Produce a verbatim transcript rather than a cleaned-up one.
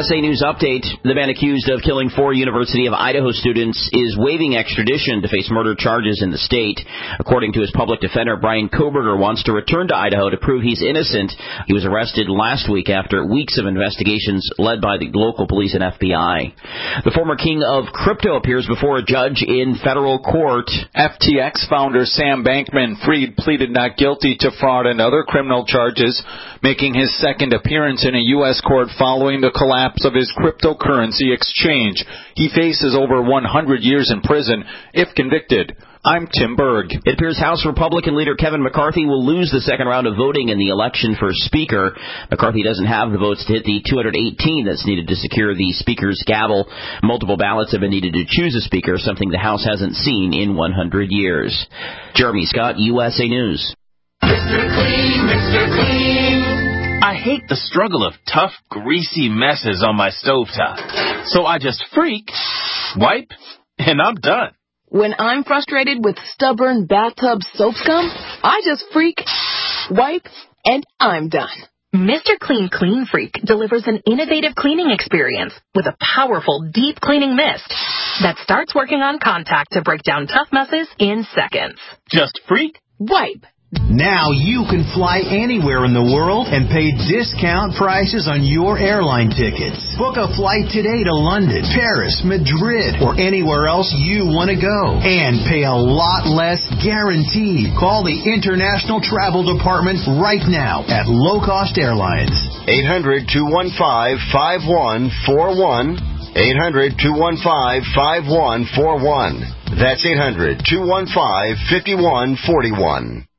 S A News Update. The man accused of killing four University of Idaho students is waiving extradition to face murder charges in the state. According to his public defender, Brian Koberger wants to return to Idaho to prove he's innocent. He was arrested last week after weeks of investigations led by the local police and F B I. The former king of crypto appears before a judge in federal court. F T X founder Sam Bankman-Fried pleaded not guilty to fraud and other criminal charges, making his second appearance in a U S court following the collapse of his cryptocurrency exchange. He faces over one hundred years in prison if convicted. I'm Tim Berg. It appears House Republican leader Kevin McCarthy will lose the second round of voting in the election for Speaker. McCarthy doesn't have the votes to hit the two hundred eighteen that's needed to secure the Speaker's gavel. Multiple ballots have been needed to choose a Speaker, something the House hasn't seen in one hundred years. Jeremy Scott, U S A News. Mister Clean, Mister Clean. I hate the struggle of tough, greasy messes on my stovetop. So I just freak, wipe, and I'm done. When I'm frustrated with stubborn bathtub soap scum, I just freak, wipe, and I'm done. Mister Clean Clean Freak delivers an innovative cleaning experience with a powerful deep cleaning mist that starts working on contact to break down tough messes in seconds. Just freak, wipe. Now you can fly anywhere in the world and pay discount prices on your airline tickets. Book a flight today to London, Paris, Madrid, or anywhere else you want to go. And pay a lot less guaranteed. Call the International Travel Department right now at Low Cost Airlines. eight hundred, two one five, five one four one. eight hundred, two one five, five one four one. That's eight hundred, two one five, five one four one.